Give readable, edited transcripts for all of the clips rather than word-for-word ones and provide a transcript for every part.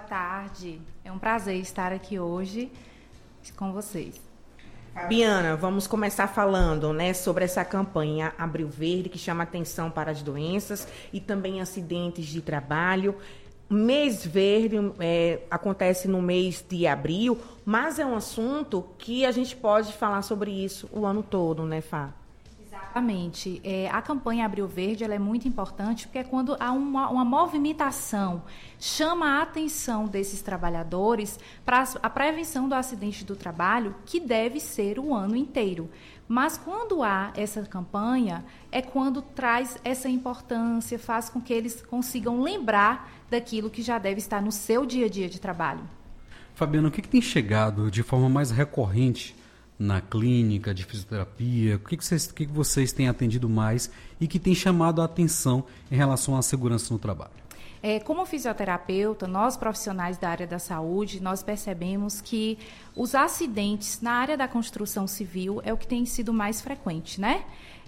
tarde. É um prazer estar aqui hoje com vocês. Fabiana, vamos começar falando, né, sobre essa campanha Abril Verde, que chama atenção para as doenças e também acidentes de trabalho. Mês Verde acontece no mês de abril, mas é um assunto que a gente pode falar sobre isso o ano todo, né, Fá? Exatamente. A campanha Abril Verde ela é muito importante porque é quando há uma movimentação, chama a atenção desses trabalhadores para a prevenção do acidente do trabalho, que deve ser o ano inteiro. Mas quando há essa campanha, é quando traz essa importância, faz com que eles consigam lembrar daquilo que já deve estar no seu dia a dia de trabalho. Fabiana, o que tem chegado de forma mais recorrente na clínica de fisioterapia? O que vocês têm atendido mais e que tem chamado a atenção em relação à segurança no trabalho? Como fisioterapeuta, nós profissionais da área da saúde, nós percebemos que os acidentes na área da construção civil é o que tem sido mais frequente, né?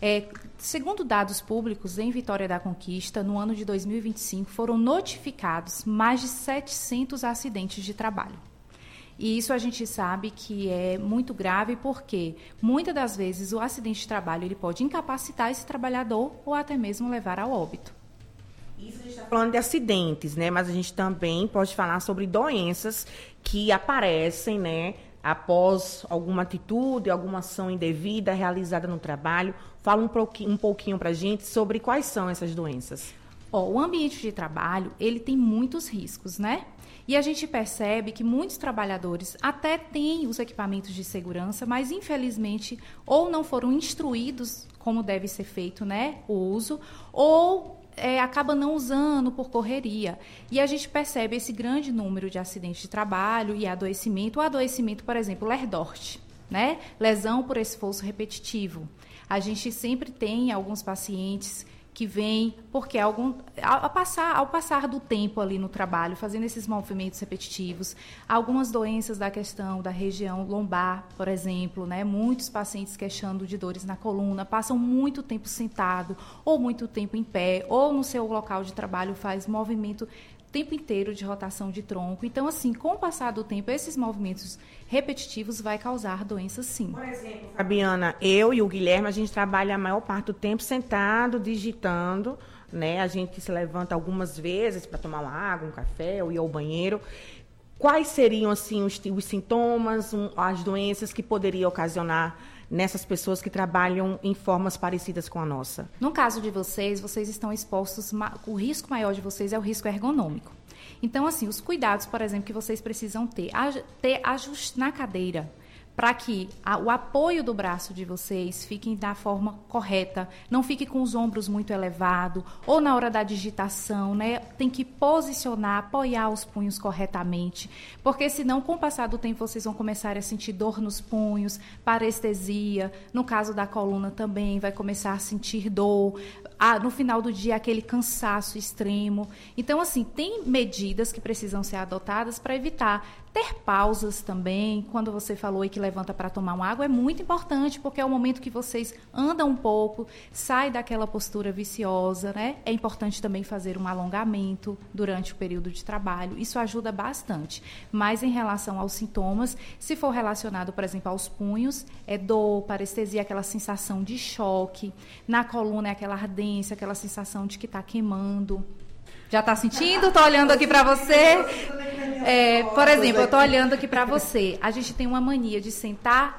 Segundo dados públicos, em Vitória da Conquista, no ano de 2025, foram notificados mais de 700 acidentes de trabalho. E isso a gente sabe que é muito grave porque, muitas das vezes, o acidente de trabalho ele pode incapacitar esse trabalhador ou até mesmo levar ao óbito. Isso a gente está falando de acidentes, né? Mas a gente também pode falar sobre doenças que aparecem, né, após alguma atitude, alguma ação indevida realizada no trabalho. Fala um pouquinho para a gente sobre quais são essas doenças. O ambiente de trabalho, ele tem muitos riscos, né? E a gente percebe que muitos trabalhadores até têm os equipamentos de segurança, mas infelizmente ou não foram instruídos como deve ser feito, né, o uso, ou acaba não usando por correria. E a gente percebe esse grande número de acidentes de trabalho e adoecimento. O adoecimento, por exemplo, LERDORT, né? Lesão por esforço repetitivo. A gente sempre tem alguns pacientes que vêm porque ao passar do tempo ali no trabalho, fazendo esses movimentos repetitivos, algumas doenças da questão da região lombar, por exemplo, né? Muitos pacientes queixando de dores na coluna, passam muito tempo sentado, ou muito tempo em pé, ou no seu local de trabalho faz movimento o tempo inteiro de rotação de tronco. Então, assim, com o passar do tempo, esses movimentos repetitivos vai causar doenças, sim. Por exemplo, Fabiana, eu e o Guilherme, a gente trabalha a maior parte do tempo sentado, digitando, né? A gente se levanta algumas vezes para tomar uma água, um café ou ir ao banheiro. Quais seriam, assim, os sintomas, as doenças que poderiam ocasionar nessas pessoas que trabalham em formas parecidas com a nossa? No caso de vocês estão expostos, o risco maior de vocês é o risco ergonômico. Então, assim, os cuidados, por exemplo, que vocês precisam ter ajuste na cadeira, para que o apoio do braço de vocês fique da forma correta, não fique com os ombros muito elevados, ou na hora da digitação, né, tem que posicionar, apoiar os punhos corretamente, porque senão, com o passar do tempo, vocês vão começar a sentir dor nos punhos, parestesia, no caso da coluna também, vai começar a sentir dor, no final do dia, aquele cansaço extremo. Então, assim, tem medidas que precisam ser adotadas para evitar ter pausas também. Quando você falou aí que levanta para tomar uma água, é muito importante, porque é o momento que vocês andam um pouco, sai daquela postura viciosa, né? É importante também fazer um alongamento durante o período de trabalho. Isso ajuda bastante. Mas em relação aos sintomas, se for relacionado, por exemplo, aos punhos, é dor, parestesia, aquela sensação de choque. Na coluna é aquela ardência, aquela sensação de que está queimando. Já está sentindo? Estou olhando aqui para você. Por exemplo, eu estou olhando aqui para você. A gente tem uma mania de sentar